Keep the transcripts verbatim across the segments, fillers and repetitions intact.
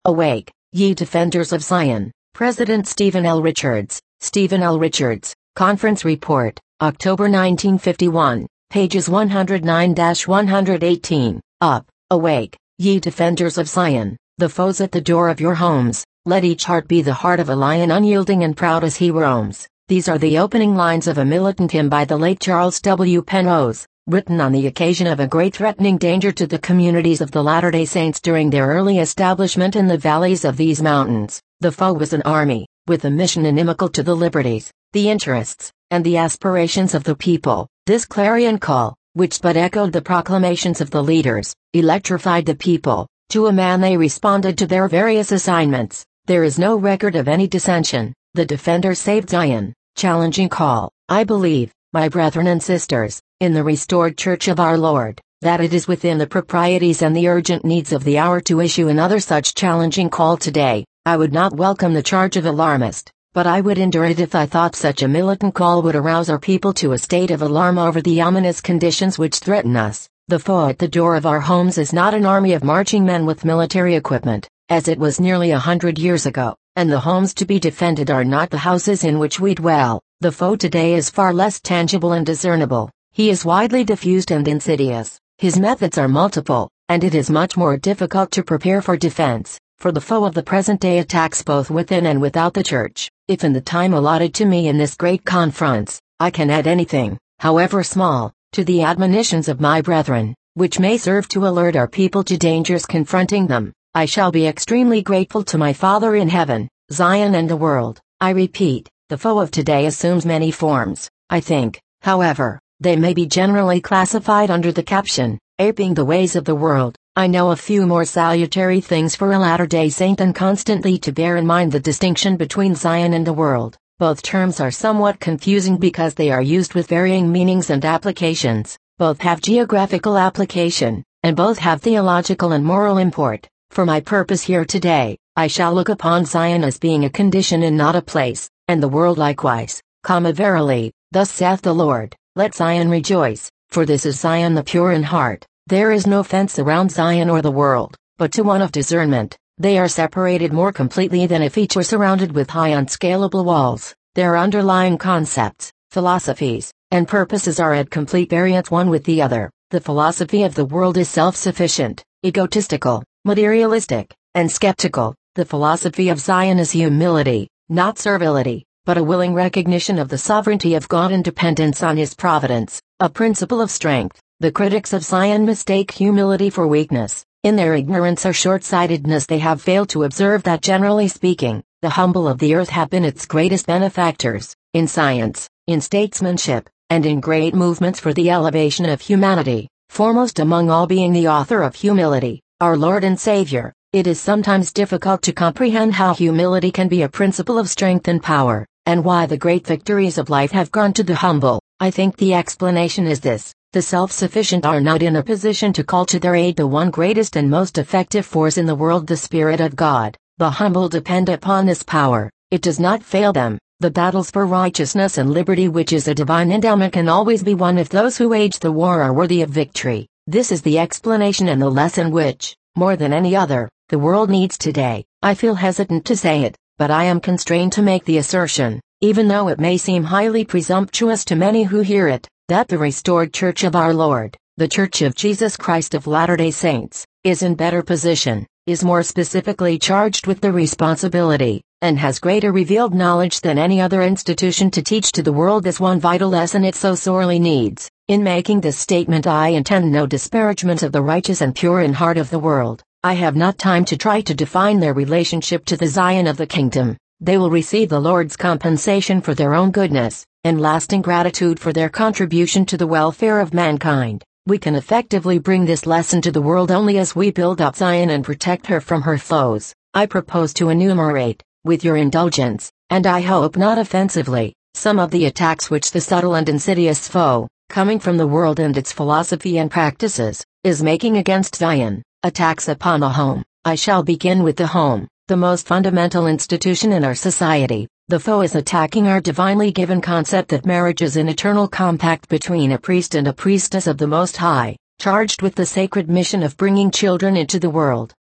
Awake, ye defenders of Zion. President Stephen L. Richards, Stephen L. Richards, Conference Report, October nineteen fifty-one, pages one hundred nine to one hundred eighteen. Up, awake, ye defenders of Zion, the foes at the door of your homes, let each heart be the heart of a lion unyielding and proud as he roams. These are the opening lines of a militant hymn by the late Charles W. Penrose, written on the occasion of a great threatening danger to the communities of the Latter-day Saints during their early establishment in the valleys of these mountains. The foe was an army, with a mission inimical to the liberties, the interests, and the aspirations of the people. This clarion call, which but echoed the proclamations of the leaders, electrified the people. To a man they responded to their various assignments. There is no record of any dissension. The defenders saved Zion. Challenging call, I believe, my brethren and sisters, in the restored Church of our Lord, that it is within the proprieties and the urgent needs of the hour to issue another such challenging call today. I would not welcome the charge of alarmist, but I would endure it if I thought such a militant call would arouse our people to a state of alarm over the ominous conditions which threaten us. The foe at the door of our homes is not an army of marching men with military equipment, as it was nearly a hundred years ago, and the homes to be defended are not the houses in which we dwell. The foe today is far less tangible and discernible. He is widely diffused and insidious. His methods are multiple, and it is much more difficult to prepare for defense, for the foe of the present day attacks both within and without the church. If in the time allotted to me in this great conference, I can add anything, however small, to the admonitions of my brethren, which may serve to alert our people to dangers confronting them, I shall be extremely grateful to my Father in heaven, Zion and the world. I repeat, the foe of today assumes many forms. I think, however, they may be generally classified under the caption, aping the ways of the world. I know a few more salutary things for a Latter-day Saint than constantly to bear in mind the distinction between Zion and the world. Both terms are somewhat confusing because they are used with varying meanings and applications. Both have geographical application, and both have theological and moral import. For my purpose here today, I shall look upon Zion as being a condition and not a place, and the world likewise. Comma verily, thus saith the Lord, let Zion rejoice, for this is Zion the pure in heart. There is no fence around Zion or the world, but to one of discernment. They are separated more completely than if each were surrounded with high unscalable walls. Their underlying concepts, philosophies, and purposes are at complete variance one with the other. The philosophy of the world is self-sufficient, egotistical, materialistic, and skeptical. The philosophy of Zion is humility, not servility, but a willing recognition of the sovereignty of God and dependence on His providence, a principle of strength. The critics of Zion mistake humility for weakness. In their ignorance or short-sightedness they have failed to observe that generally speaking, the humble of the earth have been its greatest benefactors, in science, in statesmanship, and in great movements for the elevation of humanity, foremost among all being the author of humility, our Lord and Savior. It is sometimes difficult to comprehend how humility can be a principle of strength and power, and why the great victories of life have gone to the humble. I think the explanation is this. The self-sufficient are not in a position to call to their aid the one greatest and most effective force in the world, the Spirit of God. The humble depend upon this power. It does not fail them. The battles for righteousness and liberty, which is a divine endowment, can always be won if those who wage the war are worthy of victory. This is the explanation and the lesson which, more than any other, the world needs today. I feel hesitant to say it, but I am constrained to make the assertion, even though it may seem highly presumptuous to many who hear it, that the restored Church of our Lord, the Church of Jesus Christ of Latter-day Saints, is in better position, is more specifically charged with the responsibility, and has greater revealed knowledge than any other institution to teach to the world this one vital lesson it so sorely needs. In making this statement I intend no disparagement of the righteous and pure in heart of the world. I have not time to try to define their relationship to the Zion of the kingdom. They will receive the Lord's compensation for their own goodness, and lasting gratitude for their contribution to the welfare of mankind. We can effectively bring this lesson to the world only as we build up Zion and protect her from her foes. I propose to enumerate, with your indulgence, and I hope not offensively, some of the attacks which the subtle and insidious foe, coming from the world and its philosophy and practices, is making against Zion. Attacks upon the home. I shall begin with the home, the most fundamental institution in our society. The foe is attacking our divinely given concept that marriage is an eternal compact between a priest and a priestess of the Most High, charged with the sacred mission of bringing children into the world.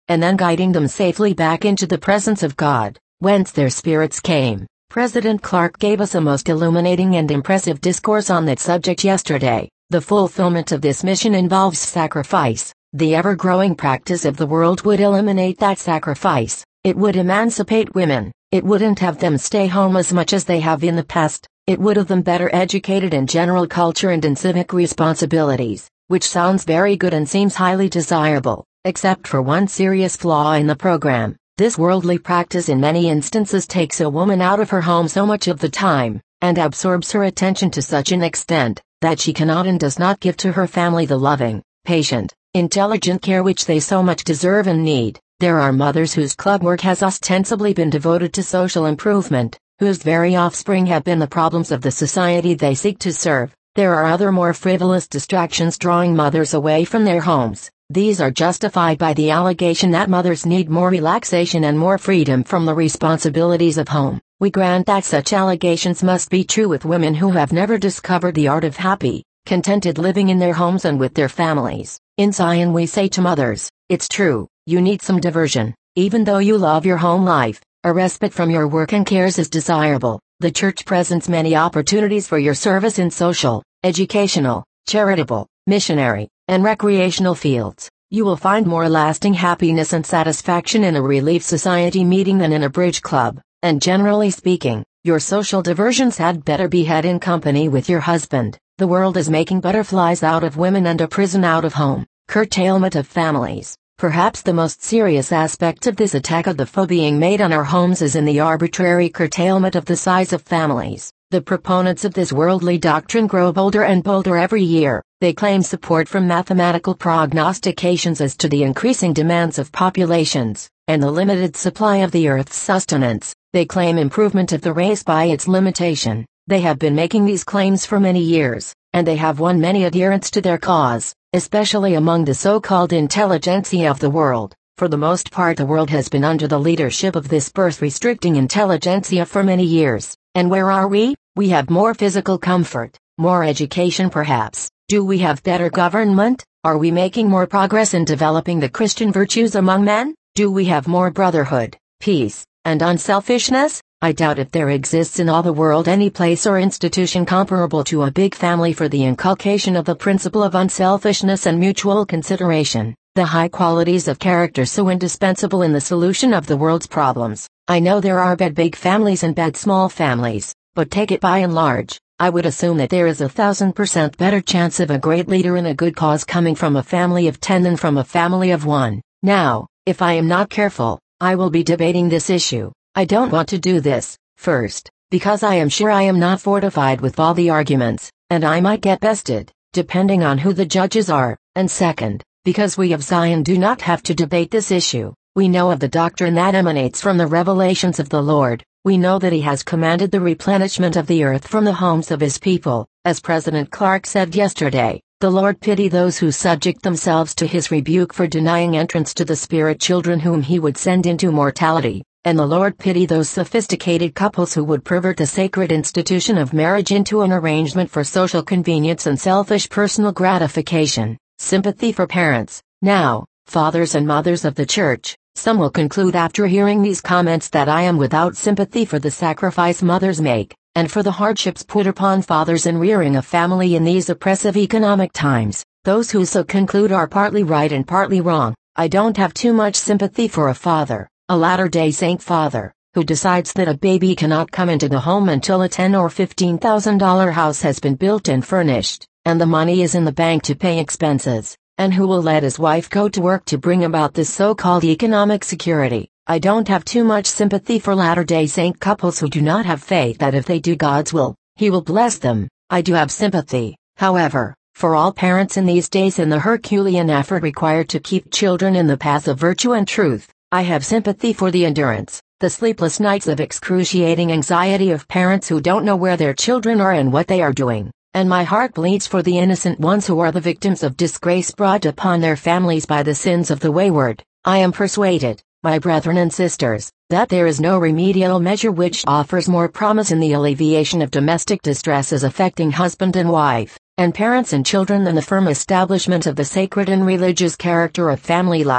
and then guiding them safely back into the presence of God, whence their spirits came. President Clark gave us a most illuminating and impressive discourse on that subject yesterday. The fulfillment of this mission involves sacrifice. The ever-growing practice of the world would eliminate that sacrifice. It would emancipate women. It wouldn't have them stay home as much as they have in the past. It would have them better educated in general culture and in civic responsibilities, which sounds very good and seems highly desirable, except for one serious flaw in the program. This worldly practice in many instances takes a woman out of her home so much of the time, and absorbs her attention to such an extent, that she cannot and does not give to her family the loving, patient, intelligent care which they so much deserve and need. There are mothers whose club work has ostensibly been devoted to social improvement, whose very offspring have been the problems of the society they seek to serve. There are other more frivolous distractions drawing mothers away from their homes. These are justified by the allegation that mothers need more relaxation and more freedom from the responsibilities of home. We grant that such allegations must be true with women who have never discovered the art of happy, contented living in their homes and with their families. In Zion we say to mothers, it's true, you need some diversion. Even though you love your home life, a respite from your work and cares is desirable. The church presents many opportunities for your service in social, educational, charitable, missionary, and recreational fields. You will find more lasting happiness and satisfaction in a Relief Society meeting than in a bridge club, and generally speaking, your social diversions had better be had in company with your husband. The world is making butterflies out of women and a prison out of home. Curtailment of families. Perhaps the most serious aspect of this attack of the foe being made on our homes is in the arbitrary curtailment of the size of families. The proponents of this worldly doctrine grow bolder and bolder every year. They claim support from mathematical prognostications as to the increasing demands of populations, and the limited supply of the Earth's sustenance. They claim improvement of the race by its limitation. They have been making these claims for many years, and they have won many adherents to their cause, especially among the so-called intelligentsia of the world. For the most part the world has been under the leadership of this birth-restricting intelligentsia for many years. And where are we? We have more physical comfort, more education perhaps. Do we have better government? Are we making more progress in developing the Christian virtues among men? Do we have more brotherhood, peace, and unselfishness? I doubt if there exists in all the world any place or institution comparable to a big family for the inculcation of the principle of unselfishness and mutual consideration, the high qualities of character so indispensable in the solution of the world's problems. I know there are bad big families and bad small families, but take it by and large, I would assume that there is a thousand percent better chance of a great leader in a good cause coming from a family of ten than from a family of one. Now, if I am not careful, I will be debating this issue. I don't want to do this, first, because I am sure I am not fortified with all the arguments, and I might get bested, depending on who the judges are, and second, because we of Zion do not have to debate this issue. We know of the doctrine that emanates from the revelations of the Lord. We know that He has commanded the replenishment of the earth from the homes of His people. As President Clark said yesterday, the Lord pity those who subject themselves to His rebuke for denying entrance to the spirit children whom He would send into mortality, and the Lord pity those sophisticated couples who would pervert the sacred institution of marriage into an arrangement for social convenience and selfish personal gratification. Sympathy for parents. Now, fathers and mothers of the church, some will conclude after hearing these comments that I am without sympathy for the sacrifice mothers make, and for the hardships put upon fathers in rearing a family in these oppressive economic times. Those who so conclude are partly right and partly wrong. I don't have too much sympathy for a father, a Latter-day Saint father, who decides that a baby cannot come into the home until a ten or fifteen thousand dollar house has been built and furnished, and the money is in the bank to pay expenses, and who will let his wife go to work to bring about this so-called economic security. I don't have too much sympathy for Latter-day Saint couples who do not have faith that if they do God's will, He will bless them. I do have sympathy, however, for all parents in these days in the Herculean effort required to keep children in the path of virtue and truth. I have sympathy for the endurance, the sleepless nights of excruciating anxiety of parents who don't know where their children are and what they are doing, and my heart bleeds for the innocent ones who are the victims of disgrace brought upon their families by the sins of the wayward. I am persuaded, my brethren and sisters, that there is no remedial measure which offers more promise in the alleviation of domestic distresses affecting husband and wife, and parents and children than the firm establishment of the sacred and religious character of family life.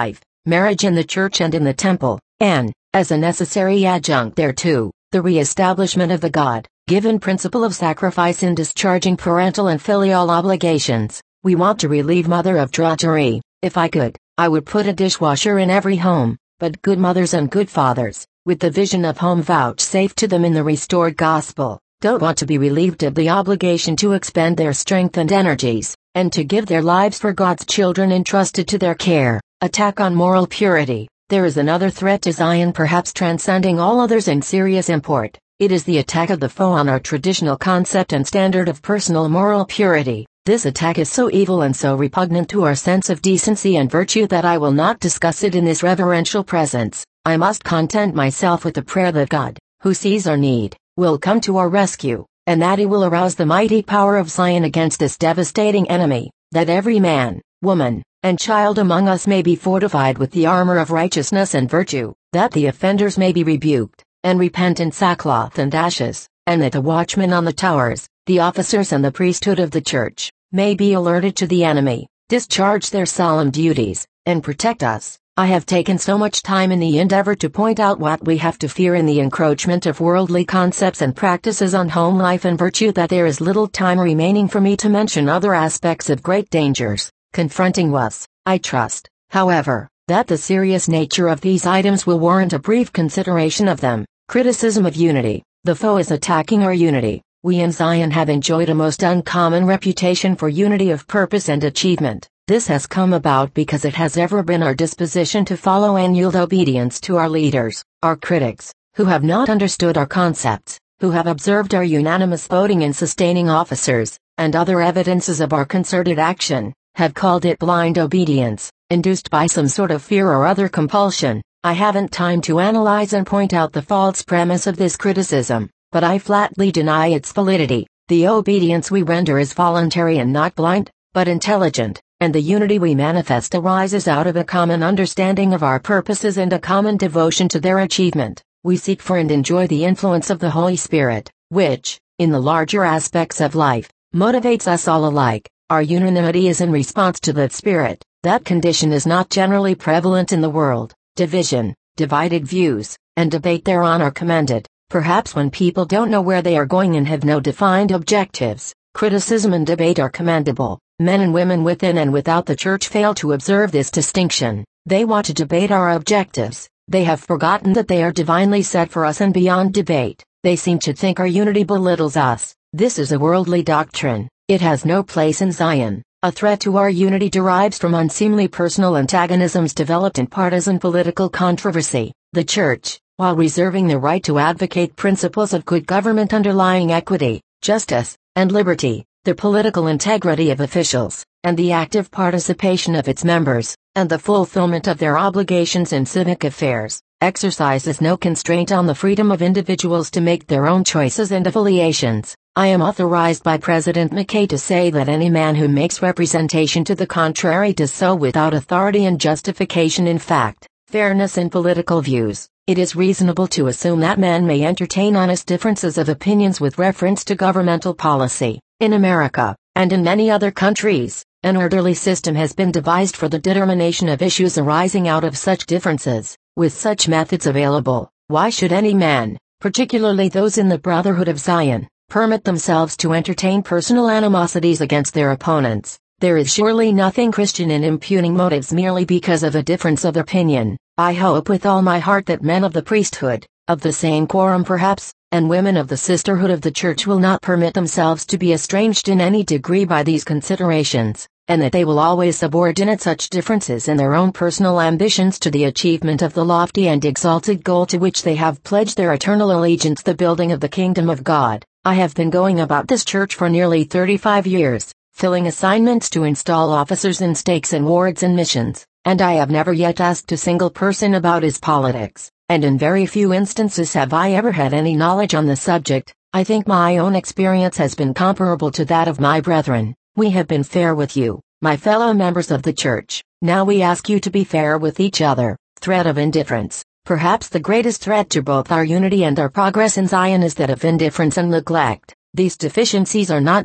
marriage in the church and in the temple, and, as a necessary adjunct thereto, the re-establishment of the God-given principle of sacrifice in discharging parental and filial obligations. We want to relieve mother of drudgery. If I could, I would put a dishwasher in every home, but good mothers and good fathers, with the vision of home vouchsafed to them in the restored gospel, don't want to be relieved of the obligation to expend their strength and energies, and to give their lives for God's children entrusted to their care. Attack on moral purity. There is another threat to Zion, perhaps transcending all others in serious import. It is the attack of the foe on our traditional concept and standard of personal moral purity. This attack is so evil and so repugnant to our sense of decency and virtue that I will not discuss it in this reverential presence. I must content myself with the prayer that God, who sees our need, will come to our rescue, and that He will arouse the mighty power of Zion against this devastating enemy, that every man, woman, and child among us may be fortified with the armor of righteousness and virtue, that the offenders may be rebuked, and repent in sackcloth and ashes, and that the watchmen on the towers, the officers and the priesthood of the church, may be alerted to the enemy, discharge their solemn duties, and protect us. I have taken so much time in the endeavor to point out what we have to fear in the encroachment of worldly concepts and practices on home life and virtue that there is little time remaining for me to mention other aspects of great dangers confronting us. I trust, however, that the serious nature of these items will warrant a brief consideration of them. Criticism of unity. The foe is attacking our unity. We in Zion have enjoyed a most uncommon reputation for unity of purpose and achievement. This has come about because it has ever been our disposition to follow and yield obedience to our leaders. Our critics, who have not understood our concepts, who have observed our unanimous voting in sustaining officers, and other evidences of our concerted action, have called it blind obedience, induced by some sort of fear or other compulsion. I haven't time to analyze and point out the false premise of this criticism, but I flatly deny its validity. The obedience we render is voluntary and not blind, but intelligent, and the unity we manifest arises out of a common understanding of our purposes and a common devotion to their achievement. We seek for and enjoy the influence of the Holy Spirit, which, in the larger aspects of life, motivates us all alike. Our unanimity is in response to that spirit. That condition is not generally prevalent in the world. Division, divided views, and debate thereon are commended. Perhaps when people don't know where they are going and have no defined objectives, criticism and debate are commendable. Men and women within and without the church fail to observe this distinction. They want to debate our objectives. They have forgotten that they are divinely set for us and beyond debate. They seem to think our unity belittles us. This is a worldly doctrine. It has no place in Zion. A threat to our unity derives from unseemly personal antagonisms developed in partisan political controversy. The church, while reserving the right to advocate principles of good government underlying equity, justice, and liberty, the political integrity of officials, and the active participation of its members, and the fulfillment of their obligations in civic affairs, exercises no constraint on the freedom of individuals to make their own choices and affiliations. I am authorized by President McKay to say that any man who makes representation to the contrary does so without authority and justification in fact, fairness in political views. It is reasonable to assume that man may entertain honest differences of opinions with reference to governmental policy. In America, and in many other countries, an orderly system has been devised for the determination of issues arising out of such differences. With such methods available, why should any man, particularly those in the Brotherhood of Zion, permit themselves to entertain personal animosities against their opponents? There is surely nothing Christian in impugning motives merely because of a difference of opinion. I hope with all my heart that men of the priesthood, of the same quorum perhaps, and women of the sisterhood of the church will not permit themselves to be estranged in any degree by these considerations, and that they will always subordinate such differences in their own personal ambitions to the achievement of the lofty and exalted goal to which they have pledged their eternal allegiance, the building of the kingdom of God. I have been going about this church for nearly thirty-five years, filling assignments to install officers in stakes and wards and missions, and I have never yet asked a single person about his politics, and in very few instances have I ever had any knowledge on the subject. I think my own experience has been comparable to that of my brethren. We have been fair with you, my fellow members of the church. Now we ask you to be fair with each other. Threat of indifference. Perhaps the greatest threat to both our unity and our progress in Zion is that of indifference and neglect. These deficiencies are not new.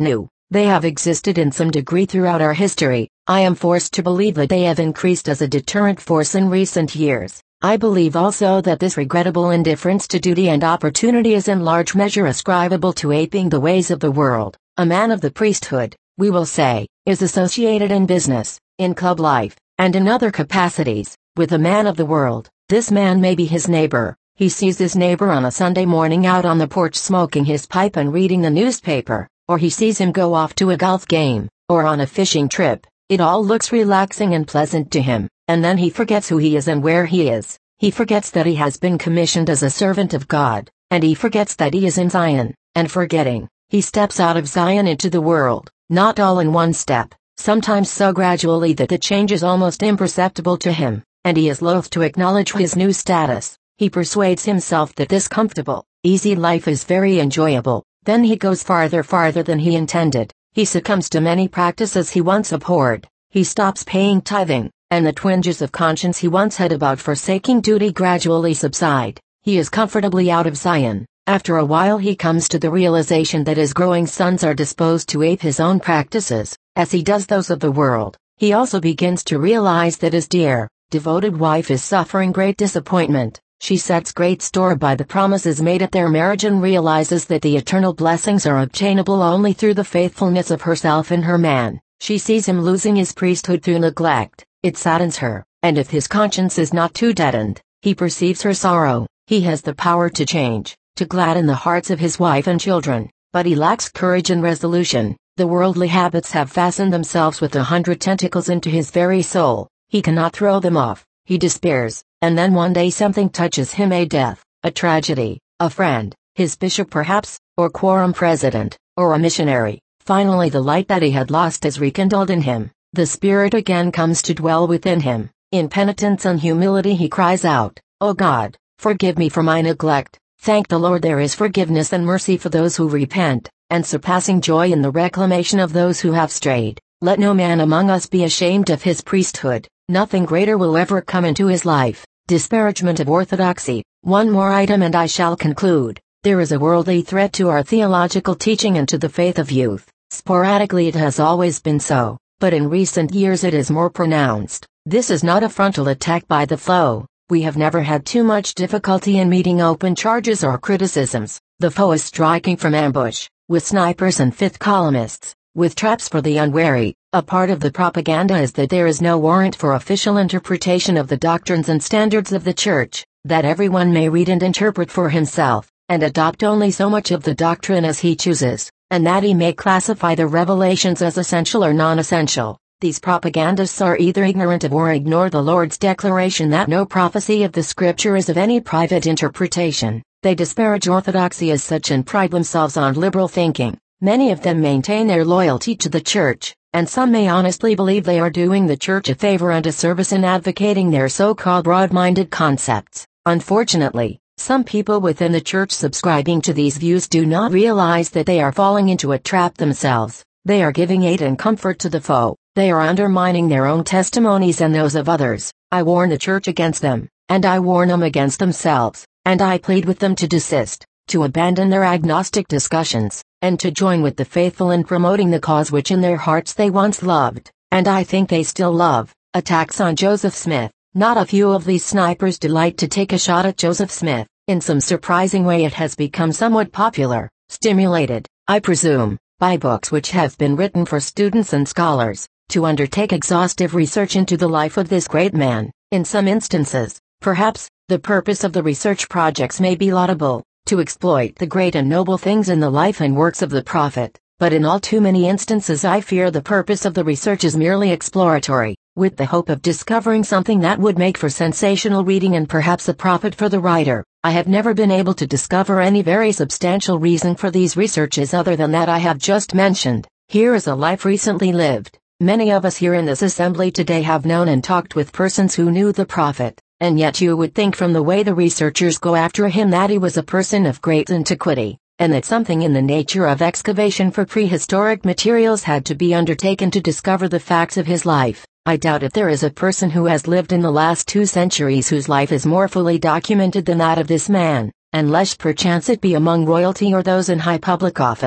They have existed in some degree throughout our history. I am forced to believe that they have increased as a deterrent force in recent years. I believe also that this regrettable indifference to duty and opportunity is in large measure ascribable to aping the ways of the world. A man of the priesthood, we will say, is associated in business, in club life, and in other capacities, with a man of the world. This man may be his neighbor. He sees his neighbor on a Sunday morning out on the porch smoking his pipe and reading the newspaper, or he sees him go off to a golf game, or on a fishing trip. It all looks relaxing and pleasant to him, and then he forgets who he is and where he is. He forgets that he has been commissioned as a servant of God, and he forgets that he is in Zion, and forgetting, he steps out of Zion into the world, not all in one step, sometimes so gradually that the change is almost imperceptible to him, and he is loath to acknowledge his new status. He persuades himself that this comfortable, easy life is very enjoyable. Then he goes farther farther than he intended. He succumbs to many practices he once abhorred. He stops paying tithing, and the twinges of conscience he once had about forsaking duty gradually subside. He is comfortably out of Zion. After a while he comes to the realization that his growing sons are disposed to ape his own practices, as he does those of the world. He also begins to realize that his dear, devoted wife is suffering great disappointment. She sets great store by the promises made at their marriage and realizes that the eternal blessings are obtainable only through the faithfulness of herself and her man. She sees him losing his priesthood through neglect. It saddens her, and if his conscience is not too deadened, he perceives her sorrow. He has the power to change, to gladden the hearts of his wife and children, but he lacks courage and resolution. The worldly habits have fastened themselves with a hundred tentacles into his very soul. He cannot throw them off. He despairs, and then one day something touches him, a death, a tragedy, a friend, his bishop perhaps, or quorum president, or a missionary. Finally the light that he had lost is rekindled in him. The Spirit again comes to dwell within him. In penitence and humility he cries out, "O God, forgive me for my neglect." Thank the Lord, there is forgiveness and mercy for those who repent, and surpassing joy in the reclamation of those who have strayed. Let no man among us be ashamed of his priesthood. Nothing greater will ever come into his life. Disparagement of orthodoxy. One more item and I shall conclude. There is a worldly threat to our theological teaching and to the faith of youth. Sporadically it has always been so, but in recent years it is more pronounced. This is not a frontal attack by the foe. We have never had too much difficulty in meeting open charges or criticisms. The foe is striking from ambush, with snipers and fifth columnists, with traps for the unwary. A part of the propaganda is that there is no warrant for official interpretation of the doctrines and standards of the Church, that everyone may read and interpret for himself, and adopt only so much of the doctrine as he chooses, and that he may classify the revelations as essential or non-essential. These propagandists are either ignorant of or ignore the Lord's declaration that no prophecy of the Scripture is of any private interpretation. They disparage orthodoxy as such and pride themselves on liberal thinking. Many of them maintain their loyalty to the Church, and some may honestly believe they are doing the Church a favor and a service in advocating their so-called broad-minded concepts. Unfortunately, some people within the Church subscribing to these views do not realize that they are falling into a trap themselves. They are giving aid and comfort to the foe. They are undermining their own testimonies and those of others. I warn the Church against them, and I warn them against themselves, and I plead with them to desist, to abandon their agnostic discussions, and to join with the faithful in promoting the cause which in their hearts they once loved, and I think they still love. Attacks on Joseph Smith. Not a few of these snipers delight to take a shot at Joseph Smith. In some surprising way it has become somewhat popular, stimulated, I presume, by books which have been written for students and scholars, to undertake exhaustive research into the life of this great man. In some instances, perhaps, the purpose of the research projects may be laudable, to exploit the great and noble things in the life and works of the prophet, but in all too many instances I fear the purpose of the research is merely exploratory, with the hope of discovering something that would make for sensational reading and perhaps a profit for the writer. I have never been able to discover any very substantial reason for these researches other than that I have just mentioned. Here is a life recently lived. Many of us here in this assembly today have known and talked with persons who knew the prophet, and yet you would think from the way the researchers go after him that he was a person of great antiquity, and that something in the nature of excavation for prehistoric materials had to be undertaken to discover the facts of his life. I doubt if there is a person who has lived in the last two centuries whose life is more fully documented than that of this man, unless perchance it be among royalty or those in high public office.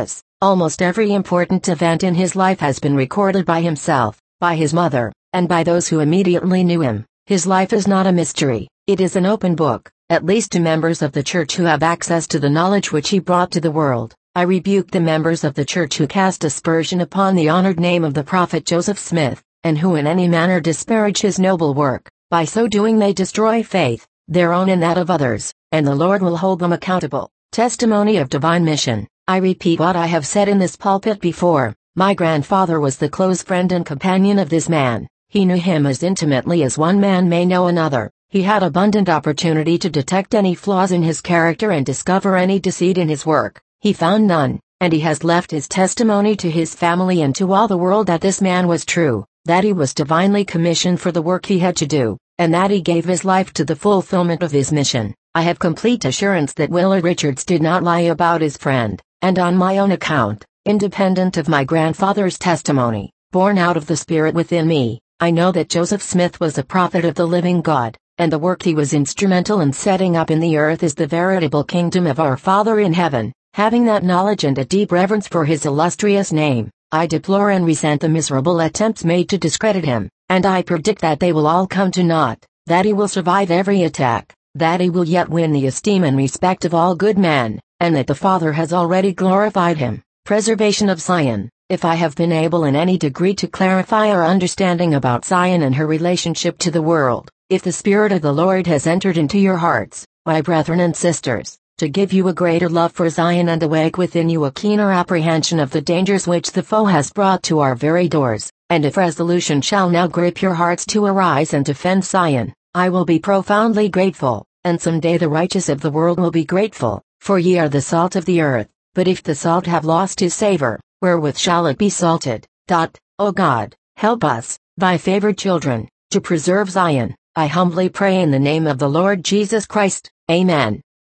Almost every important event in his life has been recorded by himself, by his mother, and by those who immediately knew him. His life is not a mystery, it is an open book, at least to members of the church who have access to the knowledge which he brought to the world. I rebuke the members of the church who cast aspersion upon the honored name of the prophet Joseph Smith, and who in any manner disparage his noble work. By so doing they destroy faith, their own and that of others, and the Lord will hold them accountable. Testimony of Divine Mission. I repeat what I have said in this pulpit before. My grandfather was the close friend and companion of this man. He knew him as intimately as one man may know another. He had abundant opportunity to detect any flaws in his character and discover any deceit in his work. He found none, and he has left his testimony to his family and to all the world that this man was true, that he was divinely commissioned for the work he had to do, and that he gave his life to the fulfillment of his mission. I have complete assurance that Willard Richards did not lie about his friend, and on my own account, independent of my grandfather's testimony, born out of the Spirit within me, I know that Joseph Smith was a prophet of the living God, and the work he was instrumental in setting up in the earth is the veritable kingdom of our Father in heaven. Having that knowledge and a deep reverence for his illustrious name, I deplore and resent the miserable attempts made to discredit him, and I predict that they will all come to naught, that he will survive every attack, that he will yet win the esteem and respect of all good men, and that the Father has already glorified him. Preservation of Zion. If I have been able in any degree to clarify our understanding about Zion and her relationship to the world, if the Spirit of the Lord has entered into your hearts, my brethren and sisters, to give you a greater love for Zion and awake within you a keener apprehension of the dangers which the foe has brought to our very doors, and if resolution shall now grip your hearts to arise and defend Zion, I will be profoundly grateful, and some day the righteous of the world will be grateful, for ye are the salt of the earth. But if the salt have lost his savor, wherewith shall it be salted? Dot, O God, help us, thy favored children, to preserve Zion. I humbly pray in the name of the Lord Jesus Christ. Amen.